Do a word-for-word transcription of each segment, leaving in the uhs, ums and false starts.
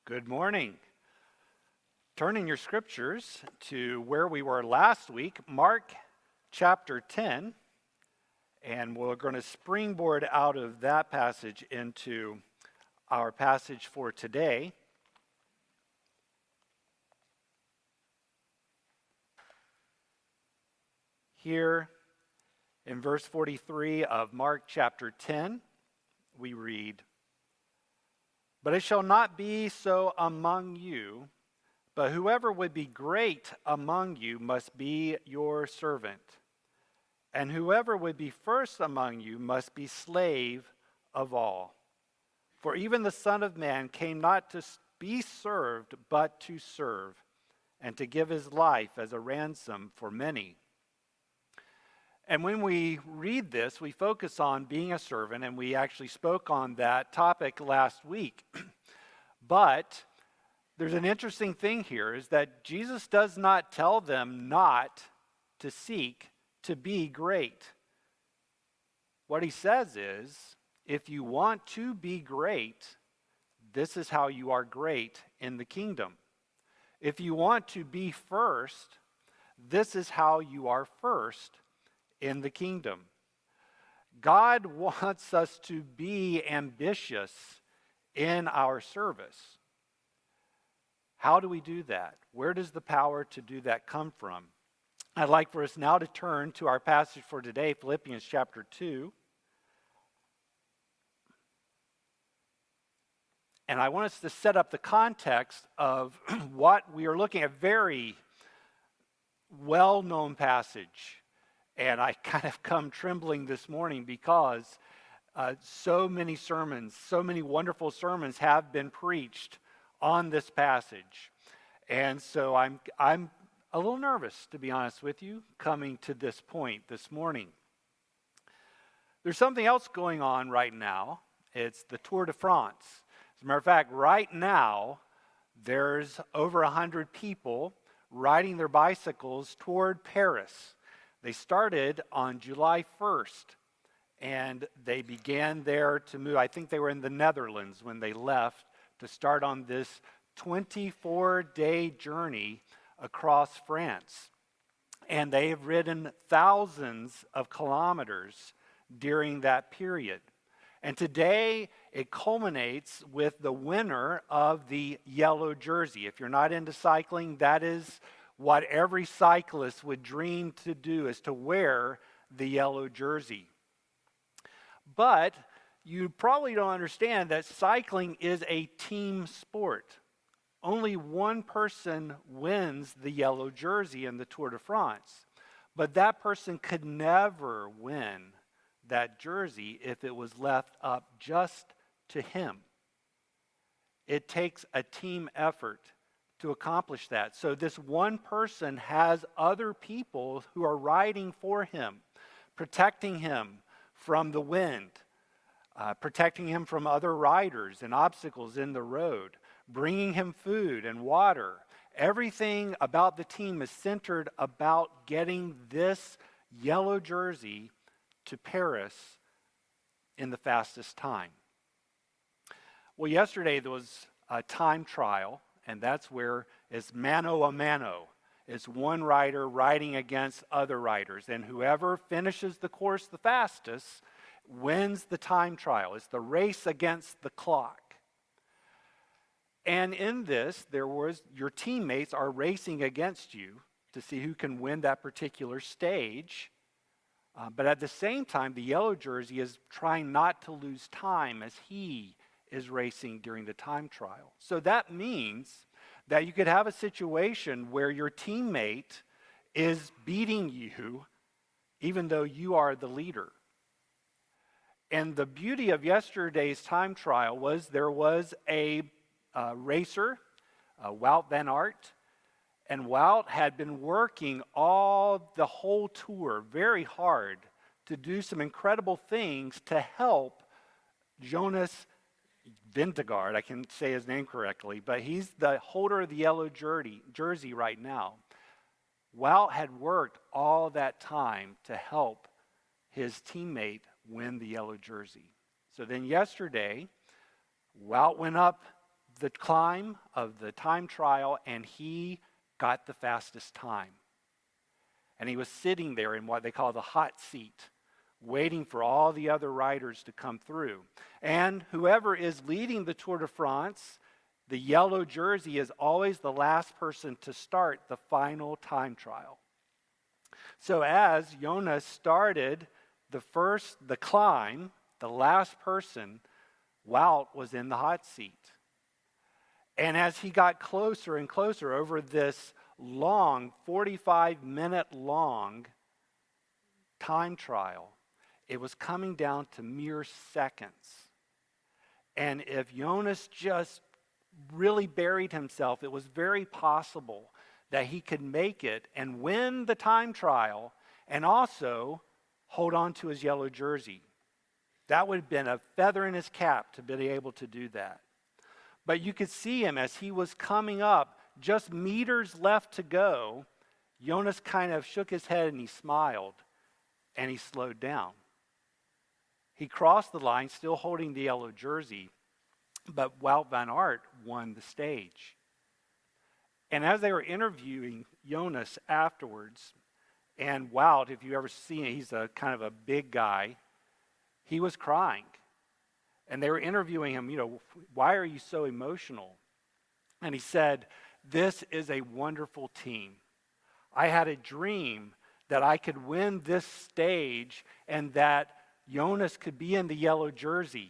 Good morning. Turn in your scriptures to where we were last week, Mark chapter ten, and we're going to springboard out of that passage into our passage for today. Here in verse forty-three of Mark chapter ten, we read, "But it shall not be so among you, but whoever would be great among you must be your servant. And whoever would be first among you must be slave of all. For even the Son of Man came not to be served, but to serve, and to give his life as a ransom for many." And when we read this, we focus on being a servant, and we actually spoke on that topic last week. But there's an interesting thing here, is that Jesus does not tell them not to seek to be great. What he says is, if you want to be great, this is how you are great in the kingdom. If you want to be first, this is how you are first in the kingdom. God wants us to be ambitious in our service. How do we do that? Where does the power to do that come from? I'd like for us now to turn to our passage for today, Philippians chapter two. And I want us to set up the context of what we are looking at. A very well-known passage. And I kind of come trembling this morning because uh, so many sermons, so many wonderful sermons have been preached on this passage. And so I'm I'm a little nervous, to be honest with you, coming to this point this morning. There's something else going on right now. It's the Tour de France. As a matter of fact, right now, there's over one hundred people riding their bicycles toward Paris. They started on July first, and they began there to move. I think they were in the Netherlands when they left to start on this twenty-four day journey across France. And they have ridden thousands of kilometers during that period. And today it culminates with the winner of the yellow jersey. If you're not into cycling, that is what every cyclist would dream to do, is to wear the yellow jersey. But you probably don't understand that cycling is a team sport. Only one person wins the yellow jersey in the Tour de France. But that person could never win that jersey if it was left up just to him. It takes a team effort to accomplish that. So this one person has other people who are riding for him, protecting him from the wind, uh, protecting him from other riders and obstacles in the road, bringing him food and water. Everything about the team is centered about getting this yellow jersey to Paris in the fastest time. Well, yesterday there was a time trial. And that's where it's mano a mano. It's one rider riding against other riders. And whoever finishes the course the fastest wins the time trial. It's the race against the clock. And in this, there was your teammates are racing against you to see who can win that particular stage. Uh, but at the same time, the yellow jersey is trying not to lose time as he is racing during the time trial. So that means that you could have a situation where your teammate is beating you even though you are the leader. And the beauty of yesterday's time trial was there was a uh, racer, uh, Wout van Aert, and Wout had been working all the whole tour very hard to do some incredible things to help Jonas Vingegaard, I can say his name correctly, but he's the holder of the yellow jersey, jersey right now. Wout had worked all that time to help his teammate win the yellow jersey. So then yesterday, Wout went up the climb of the time trial, and he got the fastest time. And he was sitting there in what they call the hot seat, waiting for all the other riders to come through. And whoever is leading the Tour de France, the yellow jersey is always the last person to start the final time trial. So as Jonas started the first, the climb, the last person, Wout was in the hot seat. And as he got closer and closer over this long, forty-five minute long time trial, it was coming down to mere seconds. And if Jonas just really buried himself, it was very possible that he could make it and win the time trial and also hold on to his yellow jersey. That would have been a feather in his cap to be able to do that. But you could see him as he was coming up, just meters left to go. Jonas kind of shook his head and he smiled and he slowed down. He crossed the line still holding the yellow jersey, but Wout van Aert won the stage. And as they were interviewing Jonas afterwards, and Wout, if you ever seen it, he's a kind of a big guy, he was crying. And they were interviewing him, you know, why are you so emotional? And he said, this is a wonderful team. I had a dream that I could win this stage and that Jonas could be in the yellow jersey.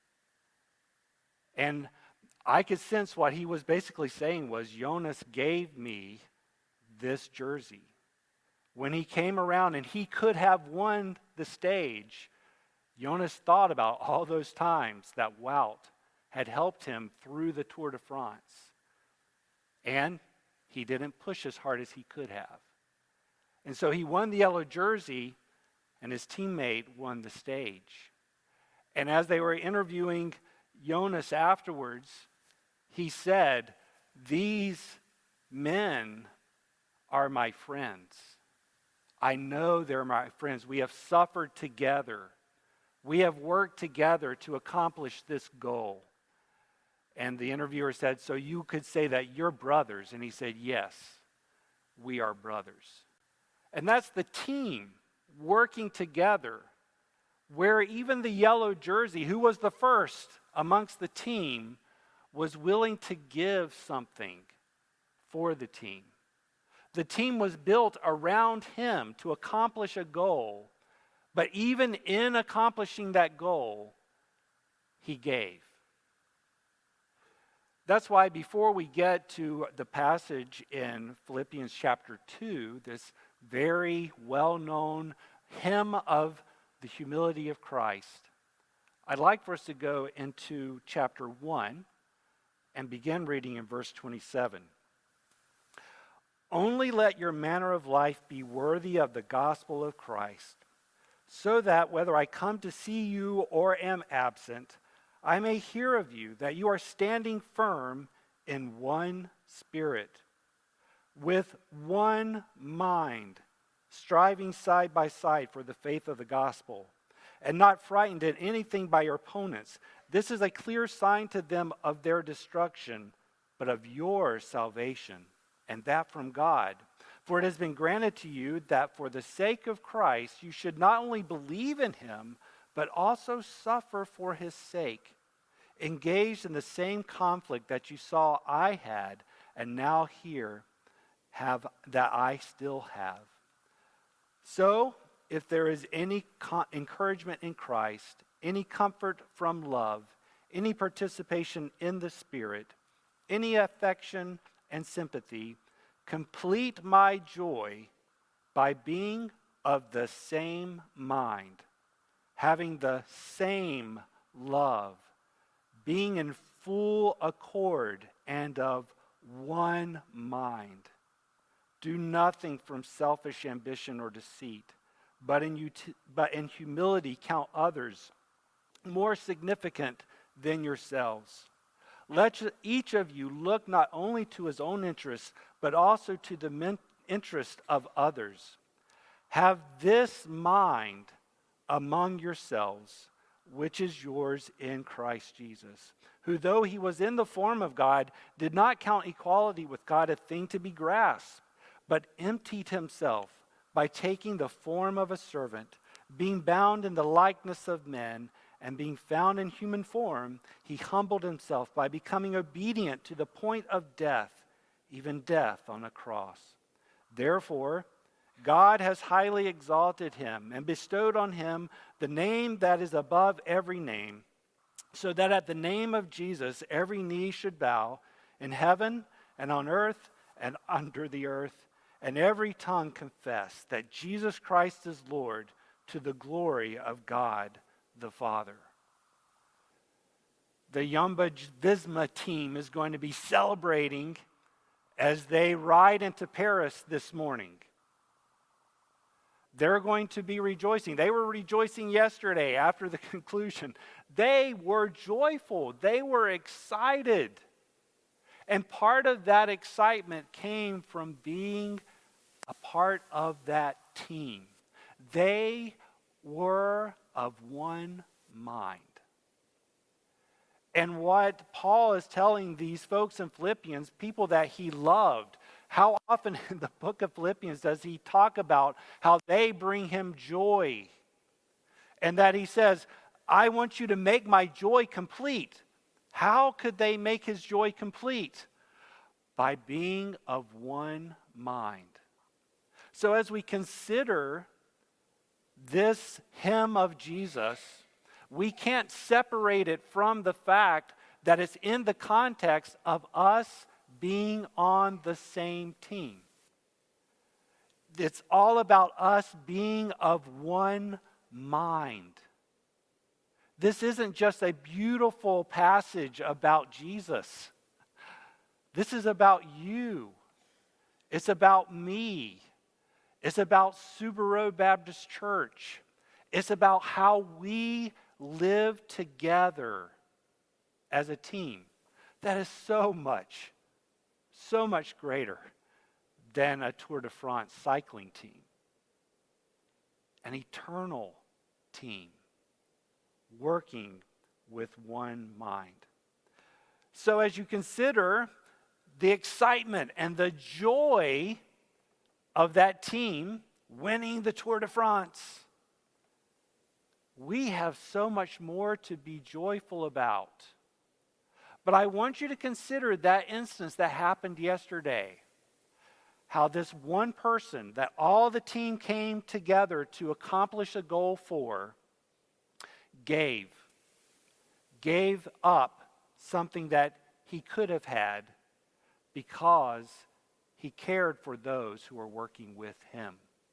And I could sense what he was basically saying was, Jonas gave me this jersey. When he came around and he could have won the stage, Jonas thought about all those times that Wout had helped him through the Tour de France. And he didn't push as hard as he could have. And so he won the yellow jersey, and his teammate won the stage. And as they were interviewing Jonas afterwards, he said, these men are my friends. I know they're my friends. We have suffered together. We have worked together to accomplish this goal. And the interviewer said, so you could say that you're brothers? And he said, yes, we are brothers. And that's the team working together, where even the yellow jersey, who was the first amongst the team, was willing to give something for the team. The team was built around him to accomplish a goal, but even in accomplishing that goal, he gave. That's why before we get to the passage in Philippians chapter two, this very well-known hymn of the humility of Christ, I'd like for us to go into chapter one and begin reading in verse twenty-seven. Only let your manner of life be worthy of the gospel of Christ, so that whether I come to see you or am absent, I may hear of you that you are standing firm in one spirit, with one mind, striving side by side for the faith of the gospel, and not frightened at anything by your opponents. This is a clear sign to them of their destruction, but of your salvation, and that from God. For it has been granted to you that for the sake of Christ you should not only believe in him, but also suffer for his sake, engaged in the same conflict that you saw I had, and now here have that I still have. So, if there is any co- encouragement in Christ, any comfort from love, any participation in the Spirit, any affection and sympathy, complete my joy by being of the same mind, having the same love, being in full accord and of one mind. Do nothing from selfish ambition or deceit, but in, ut- but in humility count others more significant than yourselves. Let each of you look not only to his own interests, but also to the men- interest of others. Have this mind among yourselves, which is yours in Christ Jesus, who though he was in the form of God, did not count equality with God a thing to be grasped, but emptied himself by taking the form of a servant, being bound in the likeness of men, and being found in human form, he humbled himself by becoming obedient to the point of death, even death on a cross. Therefore, God has highly exalted him and bestowed on him the name that is above every name, so that at the name of Jesus every knee should bow in heaven and on earth and under the earth, and every tongue confess that Jesus Christ is Lord, to the glory of God the Father. The Jumbo Visma team is going to be celebrating as they ride into Paris this morning. They're going to be rejoicing. They were rejoicing yesterday after the conclusion. They were joyful. They were excited. And part of that excitement came from being a part of that team. They were of one mind. And what Paul is telling these folks in Philippians, people that he loved, how often in the book of Philippians does he talk about how they bring him joy? And that he says, I want you to make my joy complete. How could they make his joy complete? By being of one mind. So as we consider this hymn of Jesus, we can't separate it from the fact that it's in the context of us being on the same team. It's all about us being of one mind. This isn't just a beautiful passage about Jesus. This is about you. It's about me. It's about Subaru Baptist Church. It's about how we live together as a team. That is so much, so much greater than a Tour de France cycling team. An eternal team working with one mind. So as you consider the excitement and the joy of that team winning the Tour de France, we have so much more to be joyful about. But I want you to consider that instance that happened yesterday. How this one person that all the team came together to accomplish a goal for gave. Gave up something that he could have had because he cared for those who were working with him.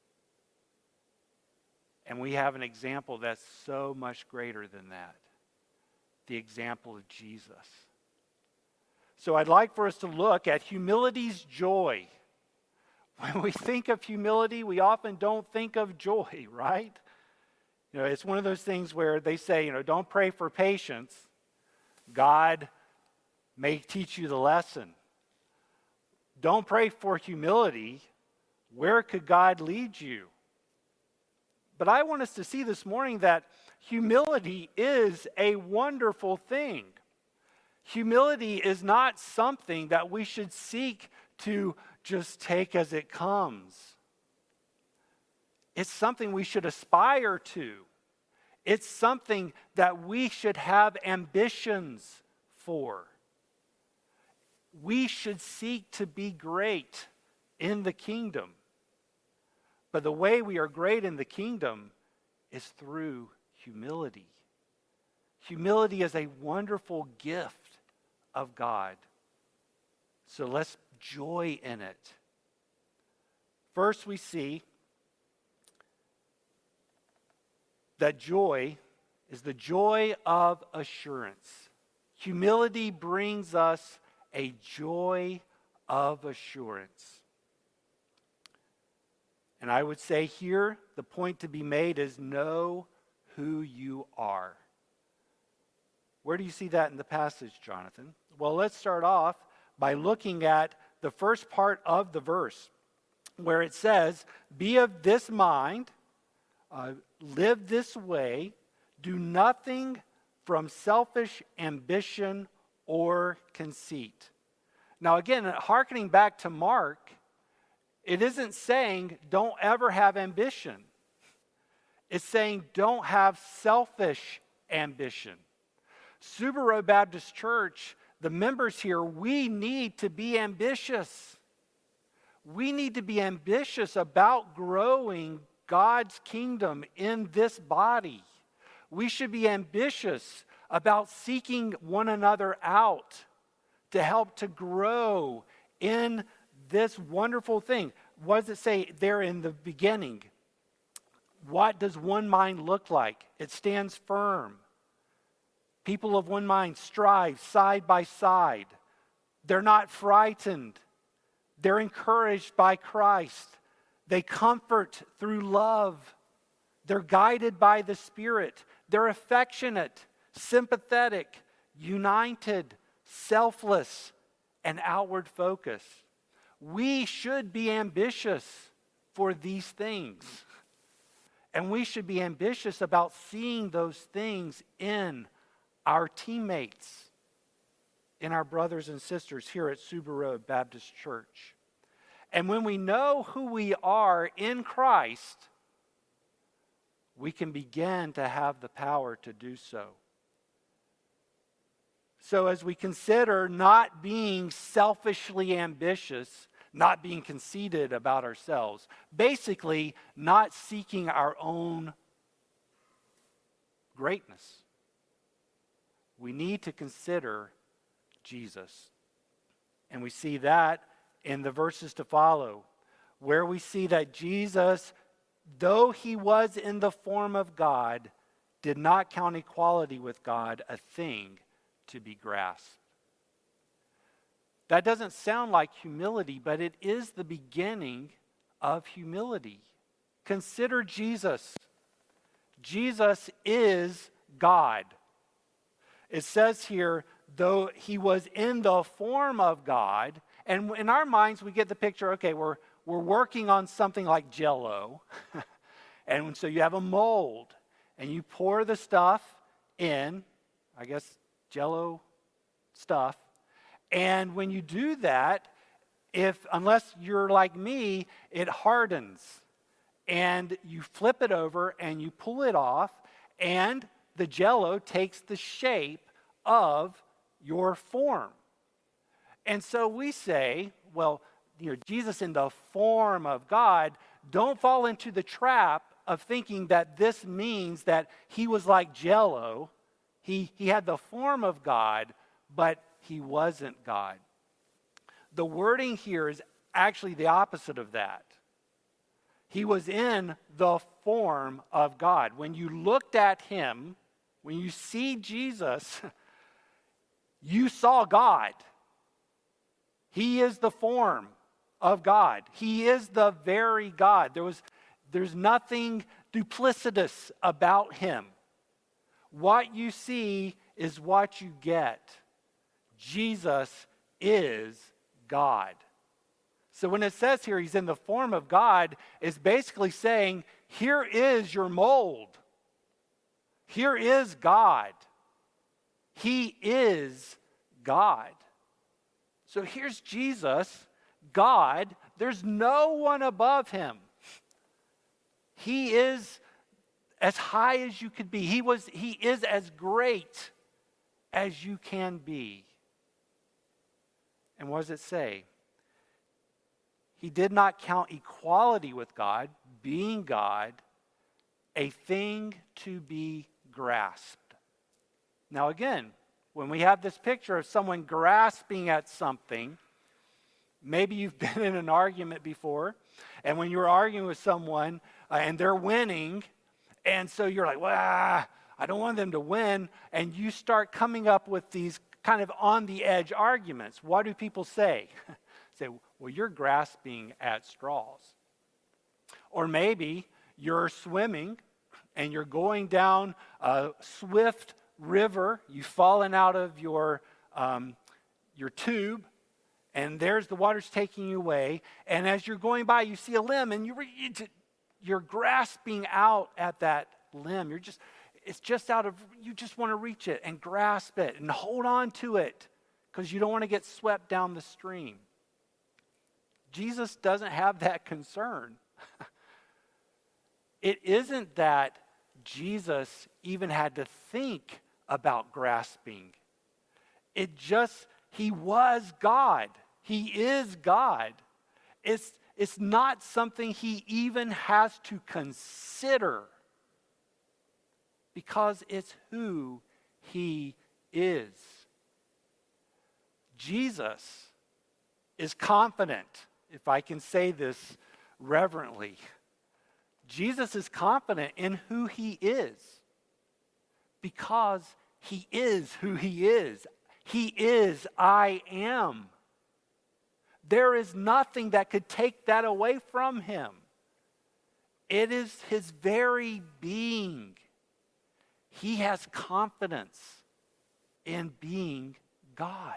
And we have an example that's so much greater than that. The example of Jesus. So I'd like for us to look at humility's joy. When we think of humility, we often don't think of joy, right? You know, it's one of those things where they say, you know, don't pray for patience. God may teach you the lesson. Don't pray for humility. Where could God lead you? But I want us to see this morning that humility is a wonderful thing. Humility is not something that we should seek to just take as it comes. It's something we should aspire to. It's something that we should have ambitions for. We should seek to be great in the kingdom. But the way we are great in the kingdom is through humility. Humility is a wonderful gift of God. So let's joy in it. First, we see that joy is the joy of assurance. Humility brings us a joy of assurance. And I would say here, the point to be made is know who you are. Where do you see that in the passage, Jonathan? Well, let's start off by looking at the first part of the verse, where it says, be of this mind, uh, live this way, do nothing from selfish ambition or conceit. Now again, hearkening back to Mark, it isn't saying don't ever have ambition. It's saying don't have selfish ambition. Subaru Baptist Church, the members here, we need to be ambitious. We need to be ambitious about growing God's kingdom in this body. We should be ambitious about seeking one another out to help to grow in this wonderful thing. What does it say there in the beginning? What does one mind look like? It stands firm. People of one mind strive side by side. They're not frightened. They're encouraged by Christ. They comfort through love. They're guided by the Spirit. They're affectionate, sympathetic, united, selfless, and outward focused. We should be ambitious for these things. And we should be ambitious about seeing those things in our teammates, in our brothers and sisters here at Subaru Baptist Church. And when we know who we are in Christ, we can begin to have the power to do so. So as we consider not being selfishly ambitious, not being conceited about ourselves, basically not seeking our own greatness, we need to consider Jesus. And we see that in the verses to follow, where we see that Jesus, though he was in the form of God, did not count equality with God a thing to be grasped. That doesn't sound like humility, but it is the beginning of humility. Consider Jesus. Jesus is God. It says here, though he was in the form of God, and in our minds we get the picture, okay, we're, we're working on something like Jell-O, and so you have a mold, and you pour the stuff in, I guess Jell-O stuff, and when you do that, if unless you're like me, it hardens, and you flip it over, and you pull it off, and the Jell-O takes the shape of your form. And so we say, well, you know, Jesus in the form of God, don't fall into the trap of thinking that this means that he was like Jell-O. He, he had the form of God, but he wasn't God. The wording here is actually the opposite of that. He was in the form of God. When you looked at him, when you see Jesus, you saw God. He is the form of God. He is the very God. There was, there's nothing duplicitous about him. What you see is what you get. Jesus is God. So when it says here he's in the form of God, it's basically saying, here is your mold. Here is God. He is God. So here's Jesus, God. There's no one above him. He is as high as you could be. He was, he is as great as you can be. And what does it say? He did not count equality with God, being God, a thing to be grasped. Now again, when we have this picture of someone grasping at something, maybe you've been in an argument before, and when you're arguing with someone uh, and they're winning, and so you're like, well, I don't want them to win, and you start coming up with these kind of on the edge arguments. What do people say? Say, well, you're grasping at straws. Or maybe you're swimming and you're going down a swift river. You've fallen out of your um, your tube, and there's the water's taking you away. And as you're going by, you see a limb, and you're you're grasping out at that limb. You're just it's just out of you just want to reach it and grasp it and hold on to it because you don't want to get swept down the stream. Jesus doesn't have that concern. It isn't that Jesus even had to think about grasping. It just, he was God. He is God. It's, it's not something he even has to consider because it's who he is. Jesus is confident, if I can say this reverently. Jesus is confident in who he is because he is who he is. He is I am. There is nothing that could take that away from him. It is his very being. He has confidence in being God.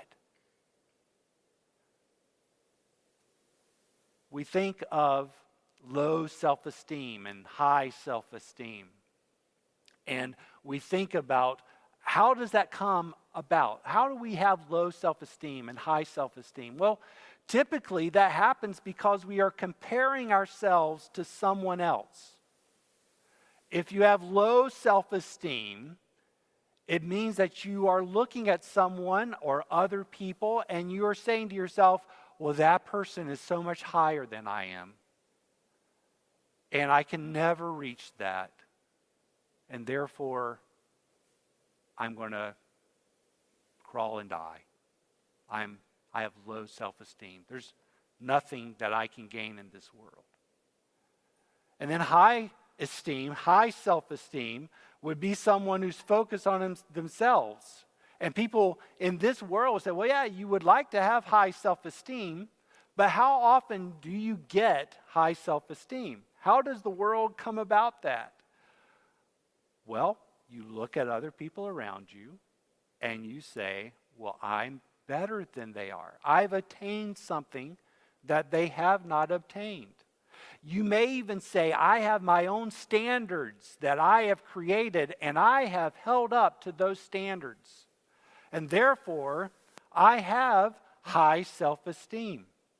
We think of low self-esteem and high self-esteem. And we think about, how does that come about? How do we have low self-esteem and high self-esteem? Well, typically that happens because we are comparing ourselves to someone else. If you have low self-esteem, it means that you are looking at someone or other people and you are saying to yourself, well, that person is so much higher than I am. And I can never reach that. And therefore, I'm going to crawl and die. I'm, I have low self-esteem. There's nothing that I can gain in this world. And then high esteem, high self-esteem would be someone who's focused on them, themselves. And people in this world say, well, yeah, you would like to have high self-esteem, but how often do you get high self-esteem? How does the world come about that? Well, you look at other people around you and you say, well, I'm better than they are. I've attained something that they have not obtained. You may even say, I have my own standards that I have created and I have held up to those standards. And therefore, I have high self-esteem.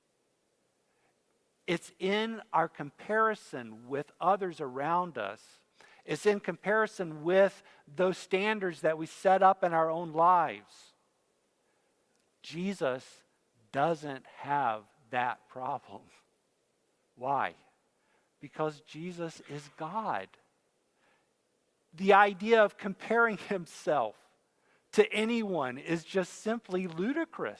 It's in our comparison with others around us. It's in comparison with those standards that we set up in our own lives. Jesus doesn't have that problem. Why? Because Jesus is God. The idea of comparing himself to anyone is just simply ludicrous.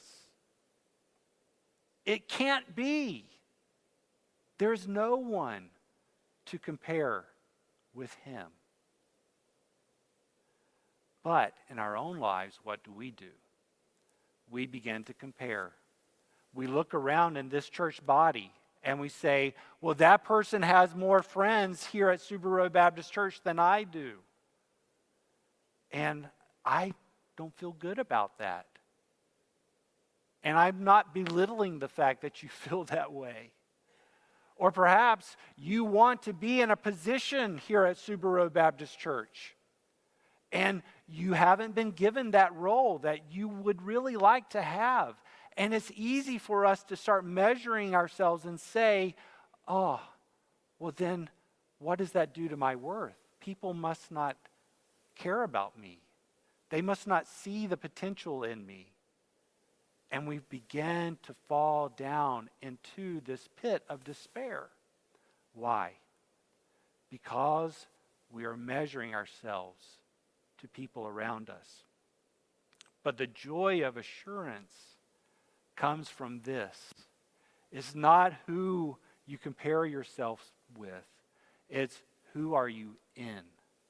It can't be. There's no one to compare with him. But in our own lives, what do we do? We begin to compare. We look around in this church body and we say, well, that person has more friends here at Subaru Baptist Church than I do. And I don't feel good about that. And I'm not belittling the fact that you feel that way. Or perhaps you want to be in a position here at Subaru Baptist Church, and you haven't been given that role that you would really like to have. And it's easy for us to start measuring ourselves and say, oh, well then, what does that do to my worth? People must not care about me. They must not see the potential in me. And we begin to fall down into this pit of despair. Why? Because we are measuring ourselves to people around us. But the joy of assurance comes from this. It's not who you compare yourself with. It's who are you in.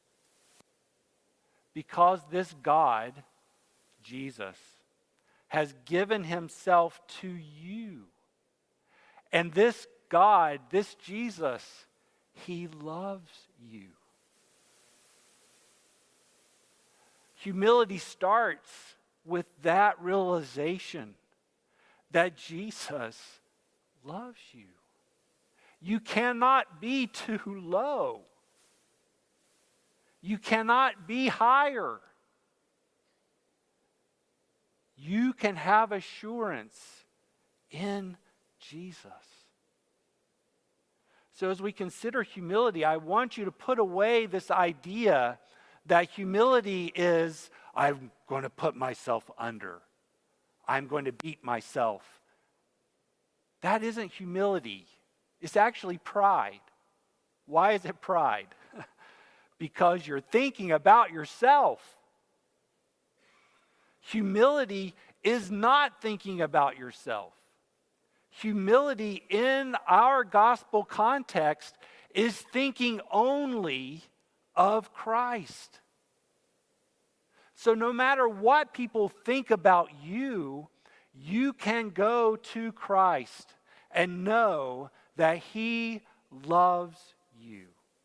Because this God, Jesus, has given himself to you. And this God, this Jesus, he loves you. Humility starts with that realization that Jesus loves you. You cannot be too low. You cannot be higher. You can have assurance in Jesus. So as we consider humility, I want you to put away this idea that humility is, I'm going to put myself under. I'm going to beat myself. That isn't humility. It's actually pride. Why is it pride? Because you're thinking about yourself. Humility is not thinking about yourself. Humility in our gospel context is thinking only of Christ. So no matter what people think about you, you can go to Christ and know that He loves you.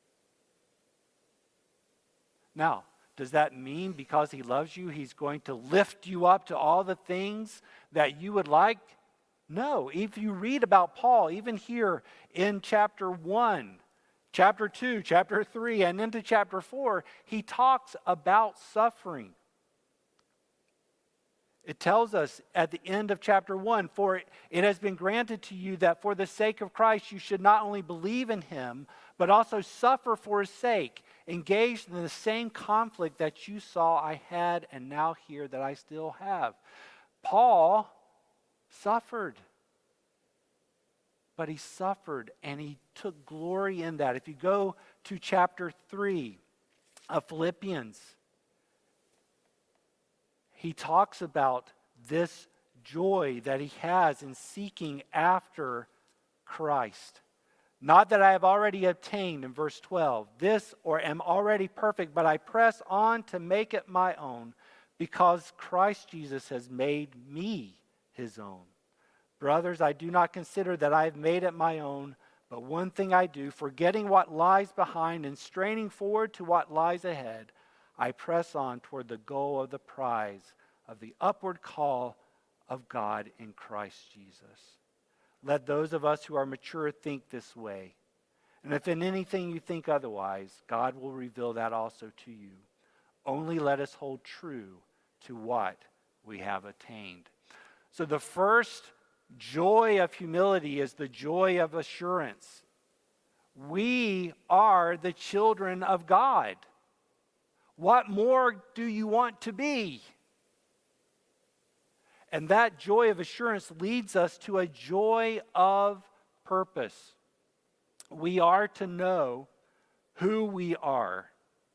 Now, does that mean because He loves you, He's going to lift you up to all the things that you would like? No. If you read about Paul, even here in chapter one, chapter two, chapter three, and into chapter four, he talks about suffering. It tells us at the end of chapter one, for it has been granted to you that for the sake of Christ you should not only believe in Him, but also suffer for His sake, engaged in the same conflict that you saw I had and now hear that I still have. Paul suffered. But he suffered and he took glory in that. If you go to chapter three of Philippians, he talks about this joy that he has in seeking after Christ. Not that I have already obtained, in verse twelve, this or am already perfect, but I press on to make it my own, because Christ Jesus has made me His own. Brothers, I do not consider that I have made it my own, but one thing I do, forgetting what lies behind and straining forward to what lies ahead, I press on toward the goal of the prize of the upward call of God in Christ Jesus. Let those of us who are mature think this way. And if in anything you think otherwise, God will reveal that also to you. Only let us hold true to what we have attained. So the first joy of humility is the joy of assurance. We are the children of God. What more do you want to be? And that joy of assurance leads us to a joy of purpose. We are to know who we are.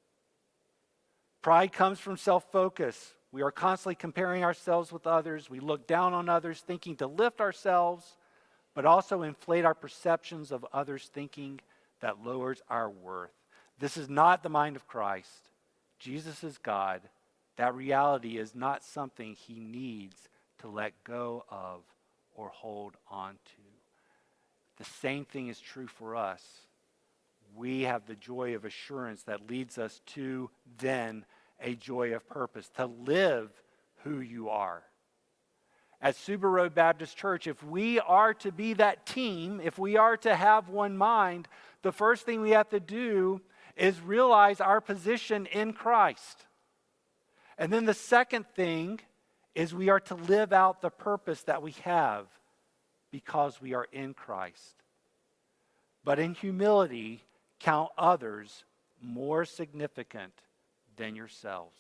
Pride comes from self-focus. We are constantly comparing ourselves with others. We look down on others, thinking to lift ourselves, but also inflate our perceptions of others' thinking that lowers our worth. This is not the mind of Christ. Jesus is God. That reality is not something He needs to let go of or hold on to. The same thing is true for us. We have the joy of assurance that leads us to then a joy of purpose, to live who you are. At Suba Road Baptist Church, if we are to be that team, if we are to have one mind, the first thing we have to do is realize our position in Christ. And then the second thing is we are to live out the purpose that we have because we are in Christ. But in humility, count others more significant than yourselves.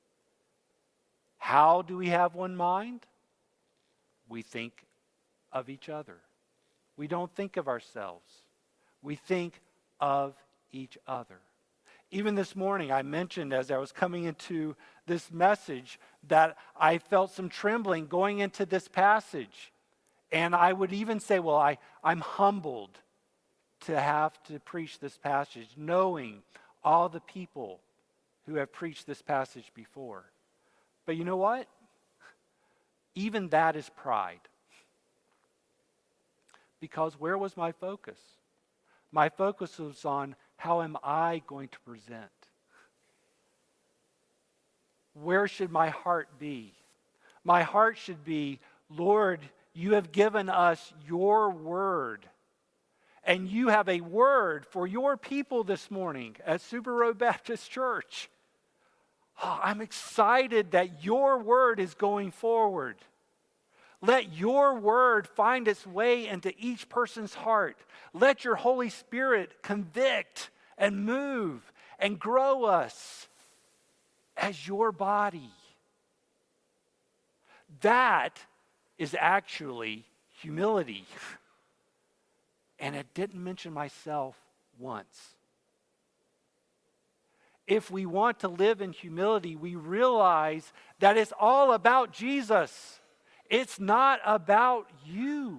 How do we have one mind? We think of each other. We don't think of ourselves. We think of each other. Even this morning, I mentioned as I was coming into this message that I felt some trembling going into this passage. And I would even say, well, I, I'm humbled to have to preach this passage, knowing all the people who have preached this passage before. But you know what? Even that is pride. Because where was my focus? My focus was on how am I going to present? Where should my heart be? My heart should be, Lord, you have given us your word. And you have a word for your people this morning at Suba Road Baptist Church. Oh, I'm excited that your word is going forward. Let your word find its way into each person's heart. Let your Holy Spirit convict and move and grow us as your body. That is actually humility. And it didn't mention myself once. If we want to live in humility, we realize that it's all about Jesus. It's not about you.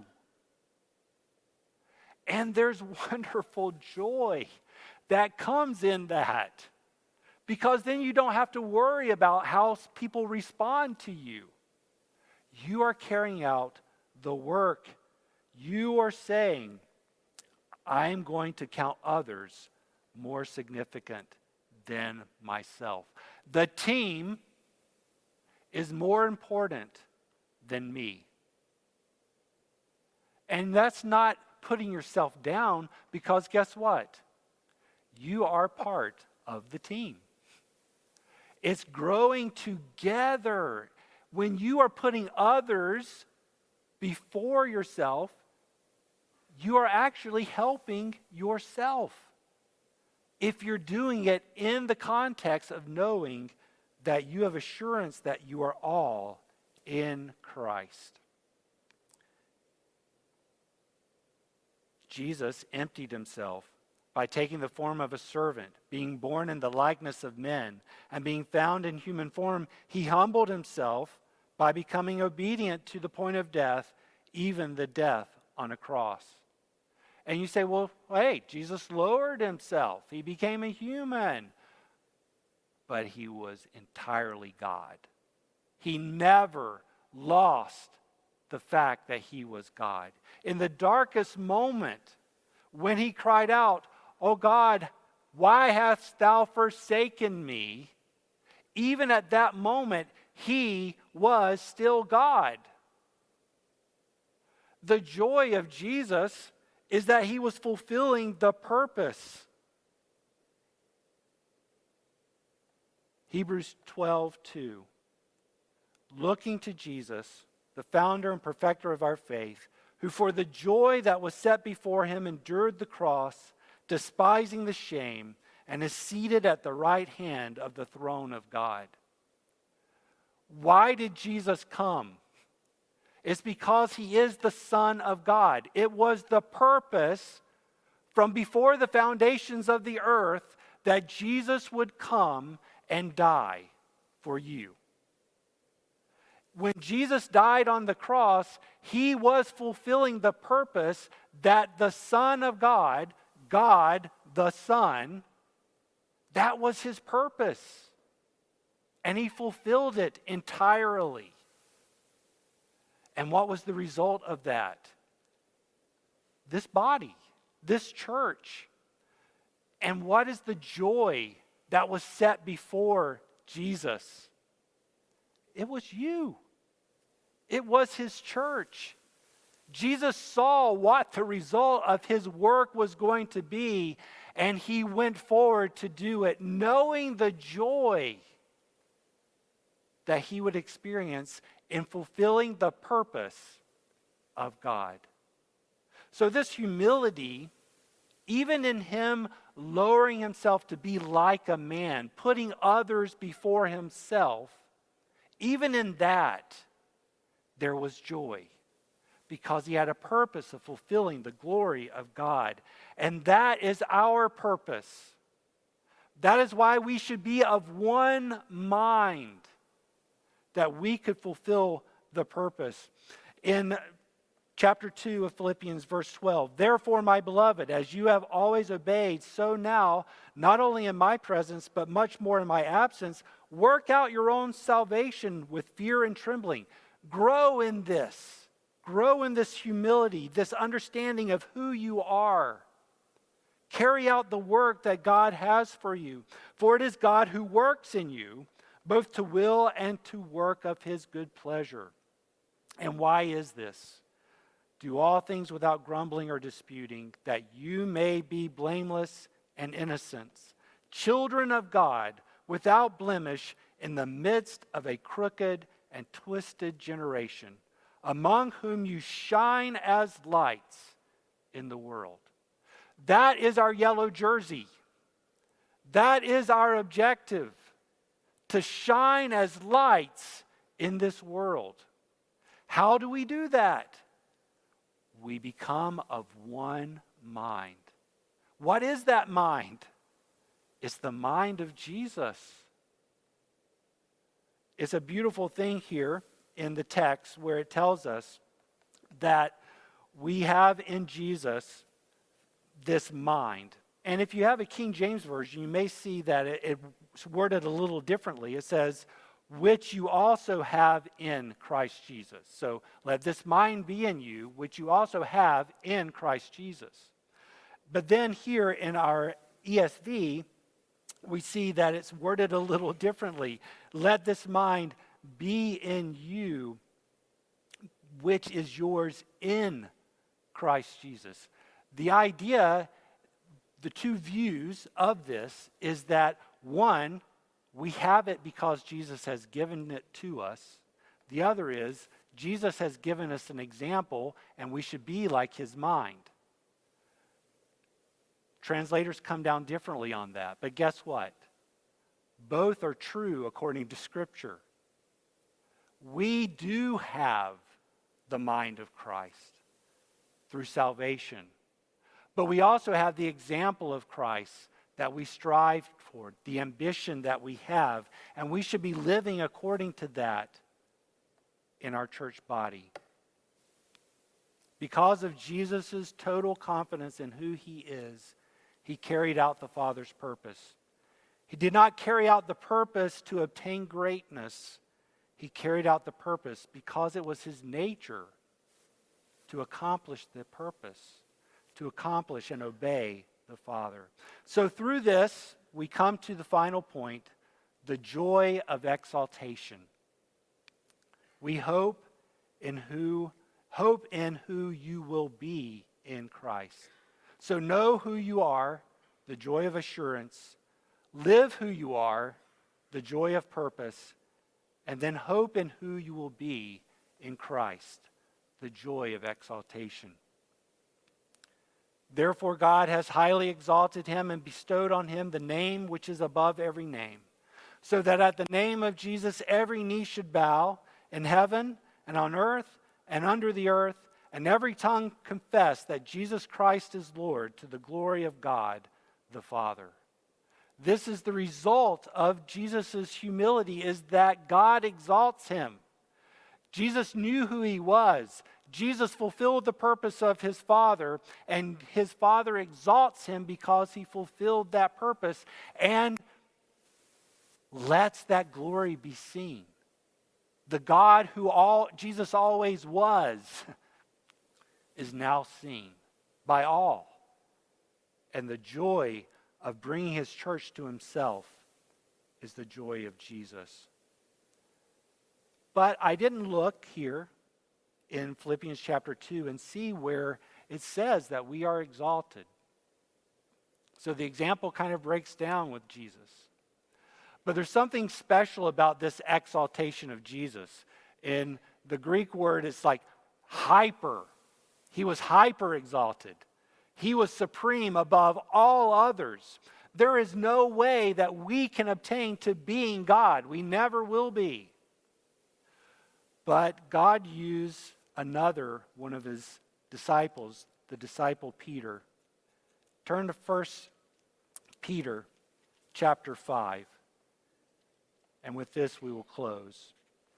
And there's wonderful joy that comes in that. Because then you don't have to worry about how people respond to you. You are carrying out the work. You are saying, I'm going to count others more significant than myself. The team is more important than me. And that's not putting yourself down, because guess what? You are part of the team. It's growing together. When you are putting others before yourself, you are actually helping yourself. If you're doing it in the context of knowing that you have assurance that you are all in Christ. Jesus emptied himself by taking the form of a servant, being born in the likeness of men, and being found in human form. He humbled himself by becoming obedient to the point of death, even the death on a cross. And you say, well, hey, Jesus lowered himself. He became a human. But he was entirely God. He never lost the fact that he was God. In the darkest moment, when he cried out, "Oh God, why hast thou forsaken me?" Even at that moment, he was still God. The joy of Jesus is that he was fulfilling the purpose. Hebrews twelve two. Looking to Jesus, the founder and perfecter of our faith, who for the joy that was set before him endured the cross, despising the shame, and is seated at the right hand of the throne of God. Why did Jesus come? It's because he is the Son of God. It was the purpose from before the foundations of the earth that Jesus would come and die for you. When Jesus died on the cross, he was fulfilling the purpose that the Son of God, God the Son, that was his purpose. And he fulfilled it entirely. And what was the result of that? This body, this church. And what is the joy that was set before Jesus? It was you. It was his church. Jesus saw what the result of his work was going to be, and he went forward to do it, knowing the joy that he would experience in fulfilling the purpose of God. So this humility, even in him lowering himself to be like a man, putting others before himself, even in that, there was joy, because he had a purpose of fulfilling the glory of God. And that is our purpose. That is why we should be of one mind, that we could fulfill the purpose. In chapter two of Philippians, verse twelve, therefore, my beloved, as you have always obeyed, so now, not only in my presence, but much more in my absence, work out your own salvation with fear and trembling. Grow in this. Grow in this humility, this understanding of who you are. Carry out the work that God has for you. For it is God who works in you, both to will and to work of his good pleasure. And why is this? Do all things without grumbling or disputing, that you may be blameless and innocent, children of God, without blemish, in the midst of a crooked and twisted generation, among whom you shine as lights in the world. That is our yellow jersey. That is our objective, to shine as lights in this world. How do we do that? We become of one mind. What is that mind? It's the mind of Jesus. It's a beautiful thing here in the text where it tells us that we have in Jesus this mind. And if you have a King James Version, you may see that it, it's worded a little differently. It says, which you also have in Christ Jesus. So let this mind be in you, which you also have in Christ Jesus. But then here in our E S V, we see that it's worded a little differently. Let this mind be in you, which is yours in Christ Jesus. The idea, the two views of this is that, one, we have it because Jesus has given it to us. The other is, Jesus has given us an example, and we should be like his mind. Translators come down differently on that, but guess what? Both are true according to Scripture. We do have the mind of Christ through salvation, but we also have the example of Christ that we strive for, the ambition that we have, and we should be living according to that in our church body. Because of Jesus' total confidence in who he is, he carried out the Father's purpose. He did not carry out the purpose to obtain greatness. He carried out the purpose because it was his nature to accomplish the purpose, to accomplish and obey the Father. So through this, we come to the final point, the joy of exaltation. We hope in who, hope in who you will be in Christ. So know who you are, the joy of assurance. Live who you are, the joy of purpose. And then hope in who you will be in Christ, the joy of exaltation. Therefore God has highly exalted him and bestowed on him the name which is above every name, so that at the name of Jesus every knee should bow in heaven and on earth and under the earth, and every tongue confess that Jesus Christ is Lord, to the glory of God the Father. This is the result of Jesus' humility, is that God exalts him. Jesus knew who he was. Jesus fulfilled the purpose of his Father, and his Father exalts him because he fulfilled that purpose and lets that glory be seen. The God who all Jesus always was is now seen by all. And the joy of bringing his church to himself is the joy of Jesus. But I didn't look here in Philippians chapter two and see where it says that we are exalted. So the example kind of breaks down with Jesus. But there's something special about this exaltation of Jesus. In the Greek word, it's like hyper. He was hyper exalted. He was supreme above all others. There is no way that we can obtain to being God. We never will be. But God used another one of his disciples, the disciple Peter. Turn to First Peter chapter five. And with this we will close.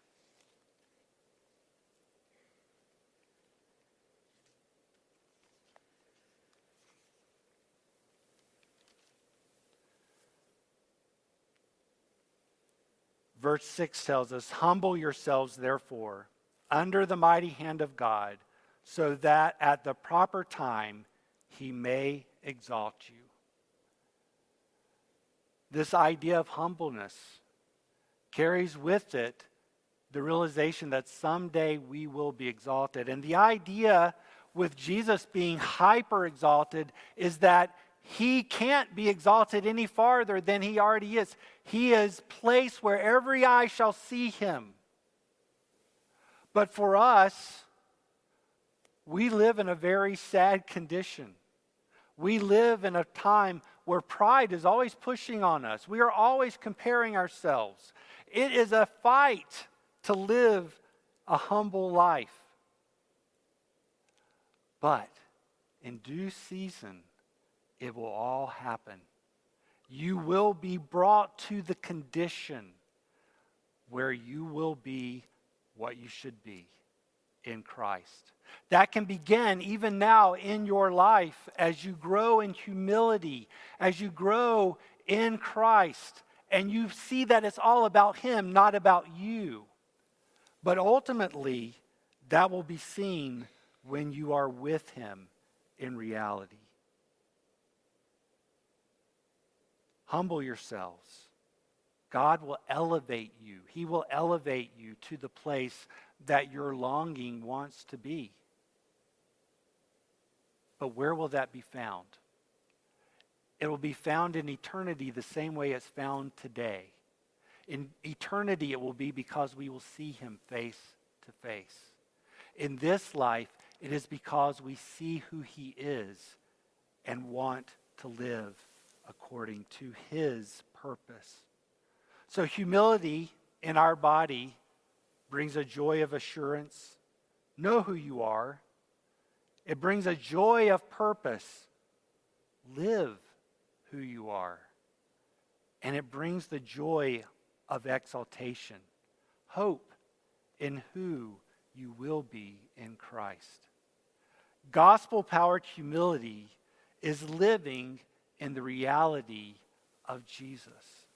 Verse six tells us, humble yourselves, therefore, under the mighty hand of God, so that at the proper time he may exalt you. This idea of humbleness carries with it the realization that someday we will be exalted. And the idea with Jesus being hyper exalted is that he can't be exalted any farther than he already is. He is placed where every eye shall see him. But for us, we live in a very sad condition. We live in a time where pride is always pushing on us. We are always comparing ourselves. It is a fight to live a humble life. But in due season, it will all happen. You will be brought to the condition where you will be what you should be in Christ. That can begin even now in your life as you grow in humility, as you grow in Christ, and you see that it's all about him, not about you. But ultimately, that will be seen when you are with him in reality. Humble yourselves. God will elevate you. He will elevate you to the place that your longing wants to be. But where will that be found? It will be found in eternity the same way it's found today. In eternity, it will be because we will see him face to face. In this life, it is because we see who he is and want to live according to his purpose. So humility in our body brings a joy of assurance. Know who you are. It brings a joy of purpose. Live who you are. And it brings the joy of exaltation. Hope in who you will be in Christ. Gospel-powered humility is living in the reality of Jesus.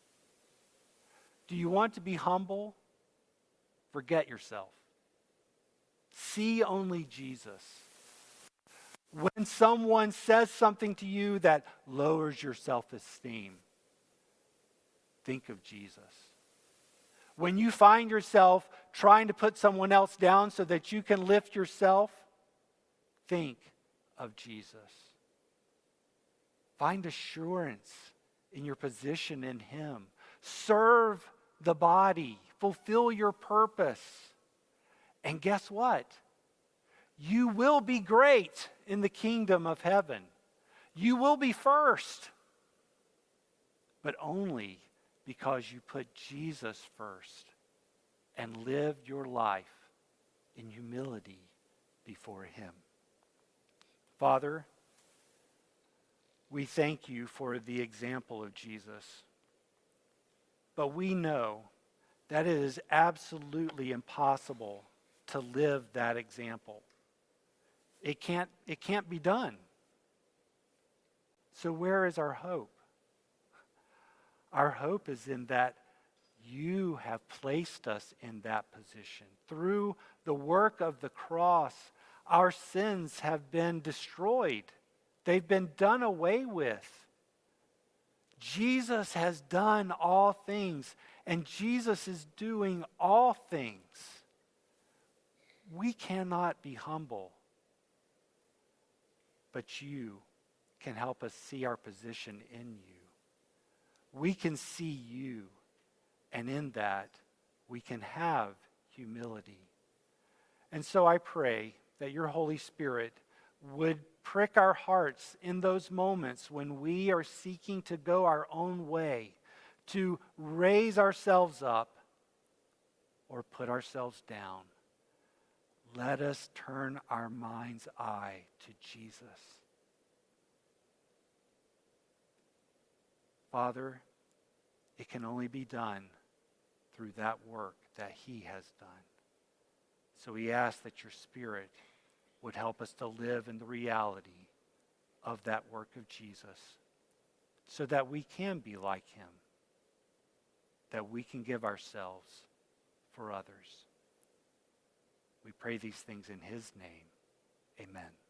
Do you want to be humble? Forget yourself. See only Jesus. When someone says something to you that lowers your self-esteem, think of Jesus. When you find yourself trying to put someone else down so that you can lift yourself, think of Jesus. Find assurance in your position in him. Serve the body. Fulfill your purpose. And guess what? You will be great in the kingdom of heaven. You will be first. But only because you put Jesus first and lived your life in humility before him. Father, we thank you for the example of Jesus. But we know that it is absolutely impossible to live that example. It can't, it can't be done. So where is our hope? Our hope is in that you have placed us in that position. Through the work of the cross, our sins have been destroyed. They've been done away with. Jesus has done all things, and Jesus is doing all things. We cannot be humble, but you can help us see our position in you. We can see you, and in that, we can have humility. And so I pray that your Holy Spirit would prick our hearts in those moments when we are seeking to go our own way, to raise ourselves up or put ourselves down. Let us turn our mind's eye to Jesus. Father, it can only be done through that work that he has done. So we ask that your Spirit would help us to live in the reality of that work of Jesus so that we can be like him, that we can give ourselves for others. We pray these things in his name. Amen.